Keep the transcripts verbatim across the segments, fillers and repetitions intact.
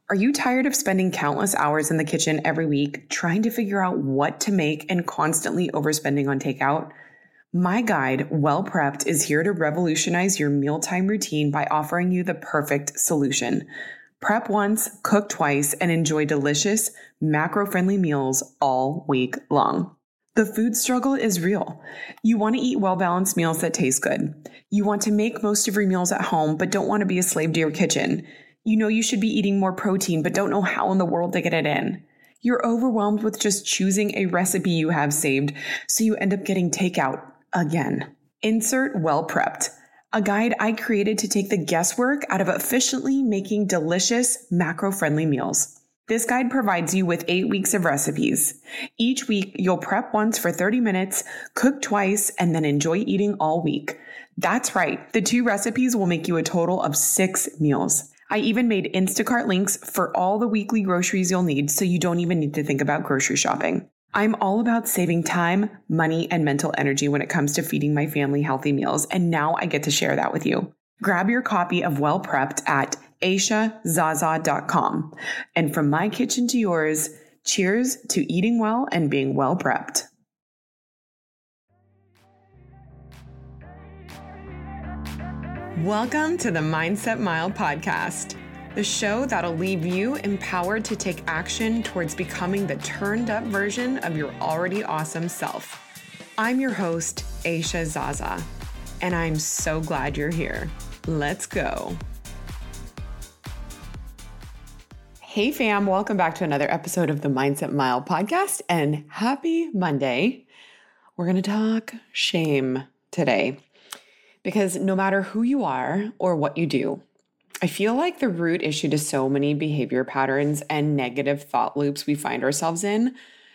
Are you tired of spending countless hours in the kitchen every week trying to figure out what to make and constantly overspending on takeout? My guide, Well Prepped, is here to revolutionize your mealtime routine by offering you the perfect solution. Prep once, cook twice, and enjoy delicious, macro-friendly meals all week long. The food struggle is real. You want to eat well-balanced meals that taste good. You want to make most of your meals at home, but don't want to be a slave to your kitchen. You know you should be eating more protein, but don't know how in the world to get it in. You're overwhelmed with just choosing a recipe you have saved, so you end up getting takeout again. Insert Well Prepped, a guide I created to take the guesswork out of efficiently making delicious, macro-friendly meals. This guide provides you with eight weeks of recipes. Each week, you'll prep once for thirty minutes, cook twice, and then enjoy eating all week. That's right. The two recipes will make you a total of six meals. I even made Instacart links for all the weekly groceries you'll need, so you don't even need to think about grocery shopping. I'm all about saving time, money, and mental energy when it comes to feeding my family healthy meals, and now I get to share that with you. Grab your copy of Well Prepped at aisha zaza dot com. And from my kitchen to yours, cheers to eating well and being well prepped. Welcome to the Mindset Mile podcast, the show that'll leave you empowered to take action towards becoming the turned up version of your already awesome self. I'm your host, Aisha Zaza, and I'm so glad you're here. Let's go. Hey fam, welcome back to another episode of the Mindset Mile podcast, and happy Monday. We're going to talk shame today because no matter who you are or what you do, I feel like the root issue to so many behavior patterns and negative thought loops we find ourselves in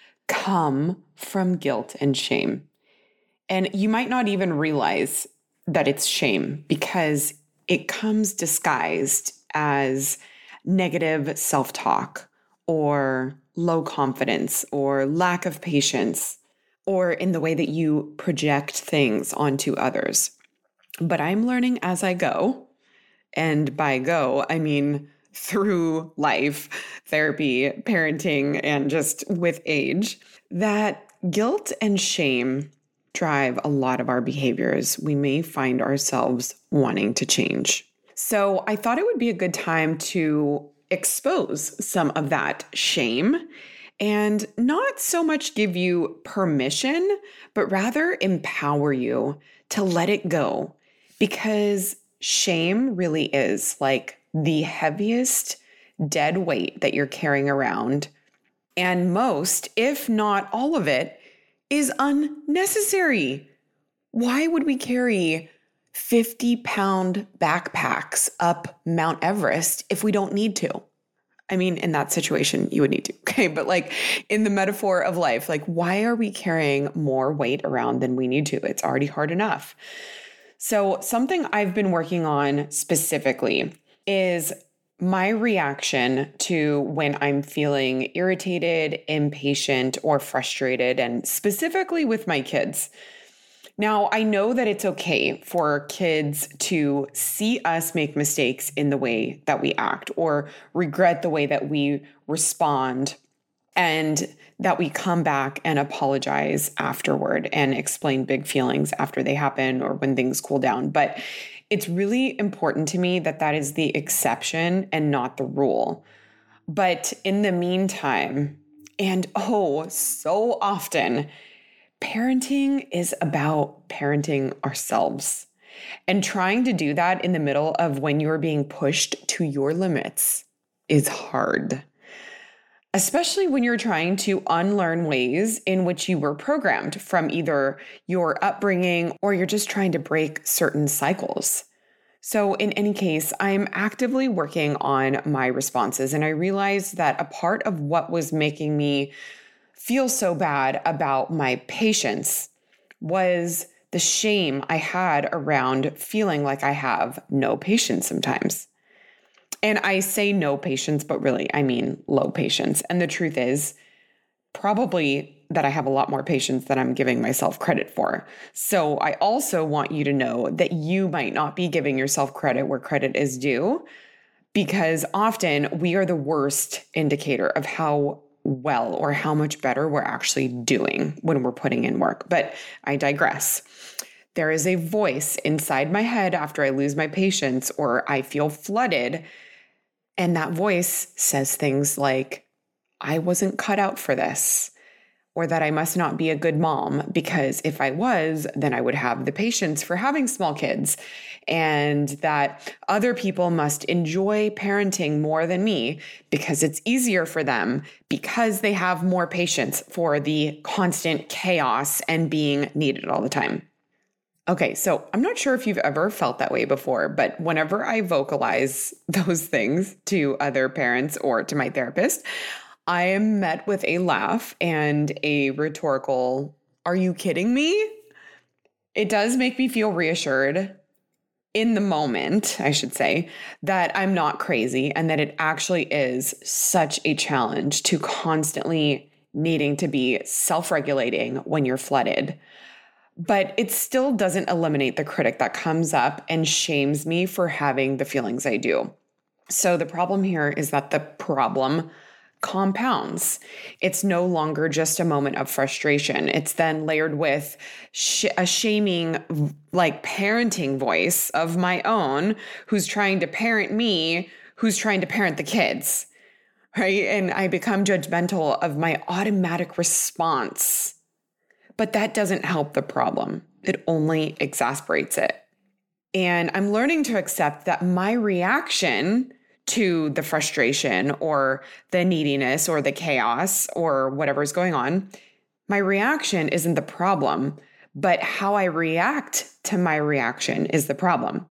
come from guilt and shame. And you might not even realize that it's shame because it comes disguised as negative self-talk or low confidence or lack of patience or in the way that you project things onto others. But I'm learning as I go, and by go, I mean through life, therapy, parenting, and just with age, that guilt and shame drive a lot of our behaviors we may find ourselves wanting to change. So I thought it would be a good time to expose some of that shame and not so much give you permission, but rather empower you to let it go, because shame really is like the heaviest dead weight that you're carrying around. And most, if not all of it, is unnecessary. Why would we carry fifty pound backpacks up Mount Everest if we don't need to? I mean, in that situation, you would need to, okay? But like in the metaphor of life, like why are we carrying more weight around than we need to? It's already hard enough. So something I've been working on specifically is my reaction to when I'm feeling irritated, impatient, or frustrated, and specifically with my kids. Now, I know that it's okay for kids to see us make mistakes in the way that we act or regret the way that we respond, and that we come back and apologize afterward and explain big feelings after they happen or when things cool down. But it's really important to me that that is the exception and not the rule. But in the meantime, and oh, so often, parenting is about parenting ourselves. And trying to do that in the middle of when you're being pushed to your limits is hard. Especially when you're trying to unlearn ways in which you were programmed from either your upbringing or you're just trying to break certain cycles. So in any case, I'm actively working on my responses, and I realized that a part of what was making me feel so bad about my patience was the shame I had around feeling like I have no patience sometimes. And I say no patience, but really, I mean low patience. And the truth is probably that I have a lot more patience than I'm giving myself credit for. So I also want you to know that you might not be giving yourself credit where credit is due, because often we are the worst indicator of how well or how much better we're actually doing when we're putting in work. But I digress. There is a voice inside my head after I lose my patience or I feel flooded. And that voice says things like, I wasn't cut out for this, or that I must not be a good mom because if I was, then I would have the patience for having small kids, and that other people must enjoy parenting more than me because it's easier for them because they have more patience for the constant chaos and being needed all the time. Okay, so I'm not sure if you've ever felt that way before, but whenever I vocalize those things to other parents or to my therapist, I am met with a laugh and a rhetorical, "Are you kidding me?" It does make me feel reassured in the moment, I should say, that I'm not crazy and that it actually is such a challenge to constantly needing to be self-regulating when you're flooded. But it still doesn't eliminate the critic that comes up and shames me for having the feelings I do. So the problem here is that the problem compounds. It's no longer just a moment of frustration. It's then layered with sh- a shaming, like parenting voice of my own who's trying to parent me, who's trying to parent the kids, right? And I become judgmental of my automatic response. But that doesn't help the problem. It only exasperates it. And I'm learning to accept that my reaction to the frustration or the neediness or the chaos or whatever's going on, my reaction isn't the problem, but how I react to my reaction is the problem.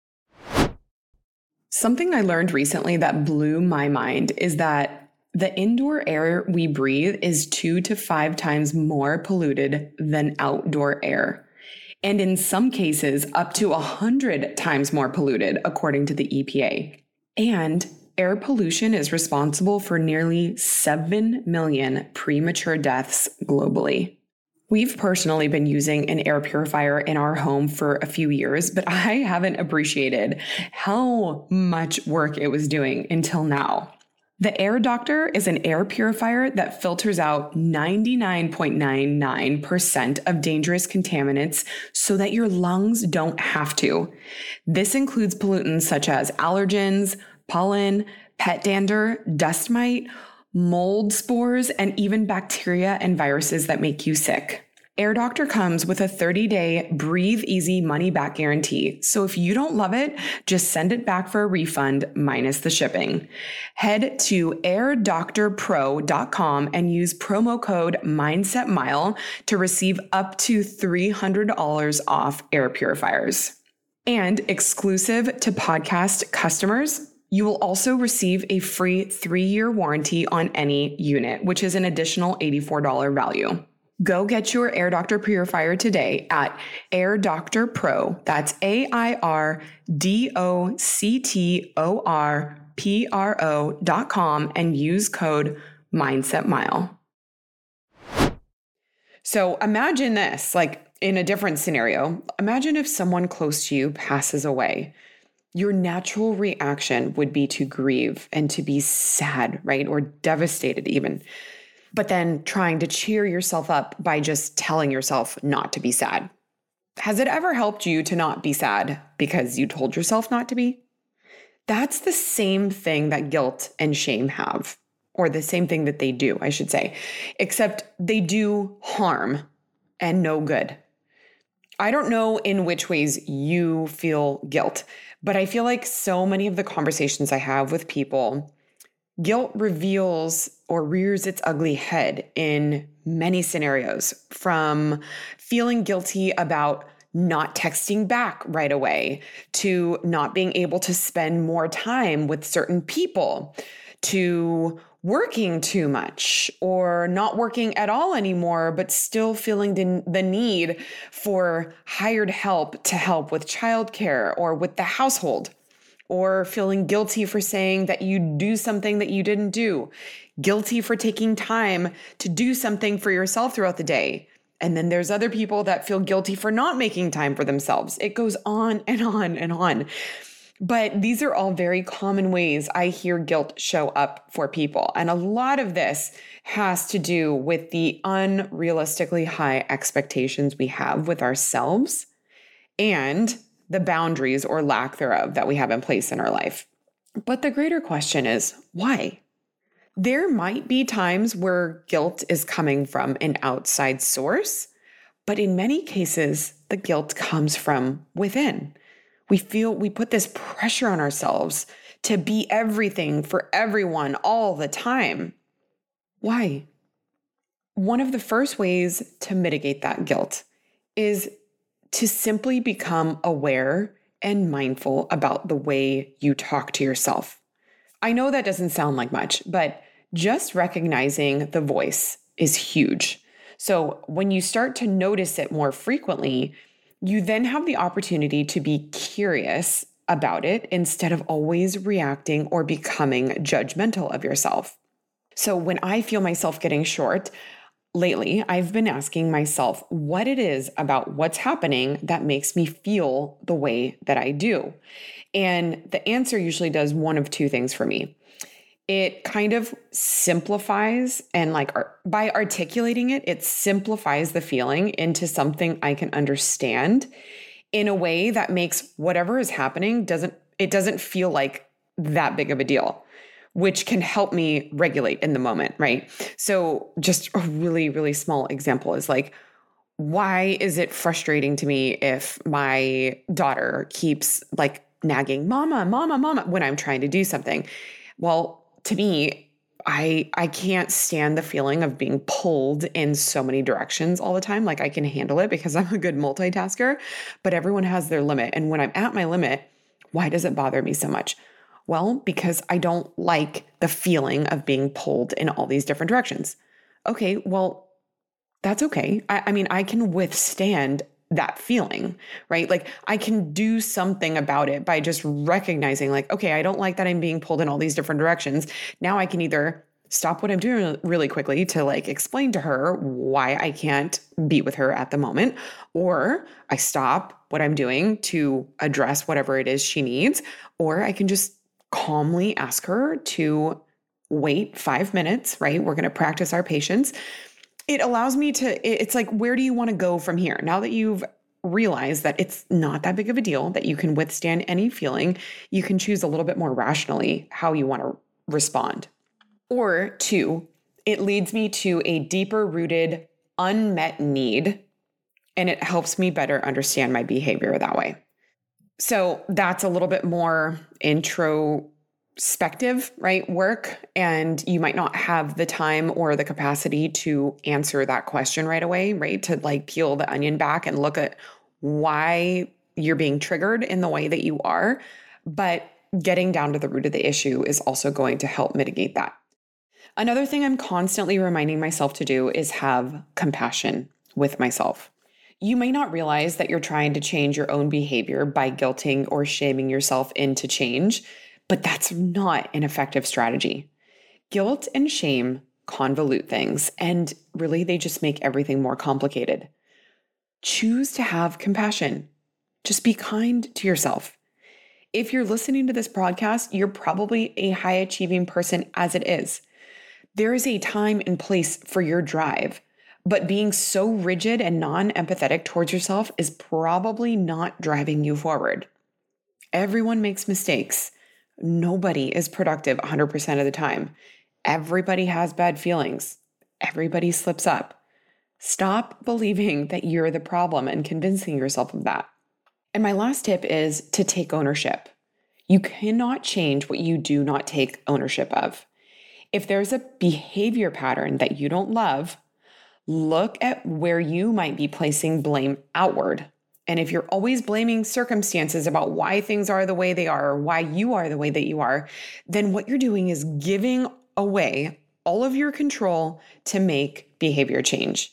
Something I learned recently that blew my mind is that the indoor air we breathe is two to five times more polluted than outdoor air. And in some cases, up to one hundred times more polluted, according to the E P A. And air pollution is responsible for nearly seven million premature deaths globally. We've personally been using an air purifier in our home for a few years, but I haven't appreciated how much work it was doing until now. The Air Doctor is an air purifier that filters out ninety-nine point nine nine percent of dangerous contaminants so that your lungs don't have to. This includes pollutants such as allergens, pollen, pet dander, dust mite, mold spores, and even bacteria and viruses that make you sick. Air Doctor comes with a thirty-day breathe easy money back guarantee. So if you don't love it, just send it back for a refund minus the shipping. Head to air doctor pro dot com and use promo code MindsetMile to receive up to three hundred dollars off air purifiers. And exclusive to podcast customers, you will also receive a free three-year warranty on any unit, which is an additional eighty-four dollars value. Go get your Air Doctor purifier today at Air Doctor Pro. That's A I R D O C T O R P R O dot com and use code MindsetMile. So imagine this, like in a different scenario. Imagine if someone close to you passes away. Your natural reaction would be to grieve and to be sad, right? Or devastated even. But then trying to cheer yourself up by just telling yourself not to be sad. Has it ever helped you to not be sad because you told yourself not to be? That's the same thing that guilt and shame have, or the same thing that they do, I should say, except they do harm and no good. I don't know in which ways you feel guilt, but I feel like so many of the conversations I have with people, guilt reveals or rears its ugly head in many scenarios, from feeling guilty about not texting back right away, to not being able to spend more time with certain people, to working too much or not working at all anymore, but still feeling the, the need for hired help to help with childcare or with the household. Or feeling guilty for saying that you do something that you didn't do. Guilty for taking time to do something for yourself throughout the day. And then there's other people that feel guilty for not making time for themselves. It goes on and on and on. But these are all very common ways I hear guilt show up for people. And a lot of this has to do with the unrealistically high expectations we have with ourselves and the boundaries or lack thereof that we have in place in our life. But the greater question is, why? There might be times where guilt is coming from an outside source, but in many cases, the guilt comes from within. We feel we put this pressure on ourselves to be everything for everyone all the time. Why? One of the first ways to mitigate that guilt is to simply become aware and mindful about the way you talk to yourself. I know that doesn't sound like much, but just recognizing the voice is huge. So when you start to notice it more frequently, you then have the opportunity to be curious about it instead of always reacting or becoming judgmental of yourself. So when I feel myself getting short, lately, I've been asking myself what it is about what's happening that makes me feel the way that I do. And the answer usually does one of two things for me. It kind of simplifies and like by articulating it, it simplifies the feeling into something I can understand in a way that makes whatever is happening doesn't, it doesn't feel like that big of a deal, which can help me regulate in the moment, right? So just a really, really small example is like, why is it frustrating to me if my daughter keeps like nagging, mama, mama, mama, when I'm trying to do something? Well, to me, I I can't stand the feeling of being pulled in so many directions all the time. Like I can handle it because I'm a good multitasker, but everyone has their limit. And when I'm at my limit, why does it bother me so much? Well, because I don't like the feeling of being pulled in all these different directions. Okay, well, that's okay. I, I mean, I can withstand that feeling, right? Like I can do something about it by just recognizing like, okay, I don't like that I'm being pulled in all these different directions. Now I can either stop what I'm doing really quickly to like explain to her why I can't be with her at the moment, or I stop what I'm doing to address whatever it is she needs, or I can just calmly ask her to wait five minutes, right? We're going to practice our patience. It allows me to, it's like, where do you want to go from here? Now that you've realized that it's not that big of a deal, that you can withstand any feeling, you can choose a little bit more rationally how you want to respond. Or two, it leads me to a deeper rooted unmet need, and it helps me better understand my behavior that way. So that's a little bit more introspective, right, work, and you might not have the time or the capacity to answer that question right away, right, to like peel the onion back and look at why you're being triggered in the way that you are. But getting down to the root of the issue is also going to help mitigate that. Another thing I'm constantly reminding myself to do is have compassion with myself. You may not realize that you're trying to change your own behavior by guilting or shaming yourself into change, but that's not an effective strategy. Guilt and shame convolute things, and really they just make everything more complicated. Choose to have compassion. Just be kind to yourself. If you're listening to this podcast, you're probably a high-achieving person as it is. There is a time and place for your drive. But being so rigid and non-empathetic towards yourself is probably not driving you forward. Everyone makes mistakes. Nobody is productive one hundred percent of the time. Everybody has bad feelings. Everybody slips up. Stop believing that you're the problem and convincing yourself of that. And my last tip is to take ownership. You cannot change what you do not take ownership of. If there's a behavior pattern that you don't love, look at where you might be placing blame outward. And if you're always blaming circumstances about why things are the way they are or why you are the way that you are, then what you're doing is giving away all of your control to make behavior change.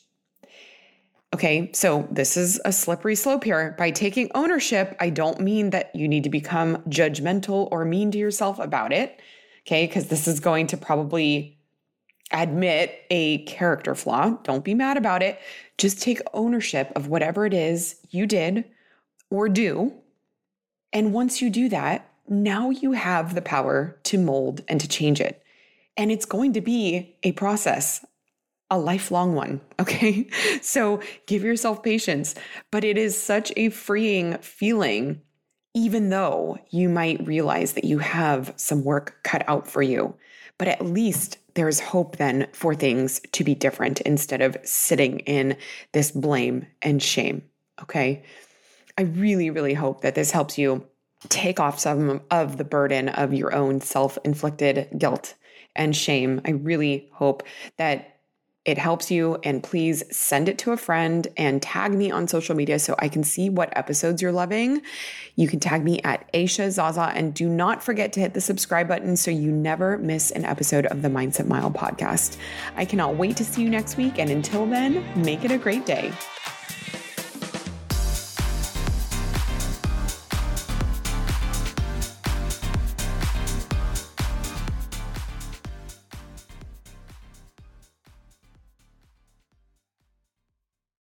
Okay, so this is a slippery slope here. By taking ownership, I don't mean that you need to become judgmental or mean to yourself about it, okay? Because this is going to probably admit a character flaw. Don't be mad about it. Just take ownership of whatever it is you did or do. And once you do that, now you have the power to mold and to change it. And it's going to be a process, a lifelong one, okay? So give yourself patience, but it is such a freeing feeling, even though you might realize that you have some work cut out for you. But at least there's hope then for things to be different instead of sitting in this blame and shame, okay? I really, really hope that this helps you take off some of the burden of your own self-inflicted guilt and shame. I really hope that it helps you, and please send it to a friend and tag me on social media so I can see what episodes you're loving. You can tag me at Aisha Zaza, and do not forget to hit the subscribe button so you never miss an episode of the Mindset Mile podcast. I cannot wait to see you next week, and until then, make it a great day.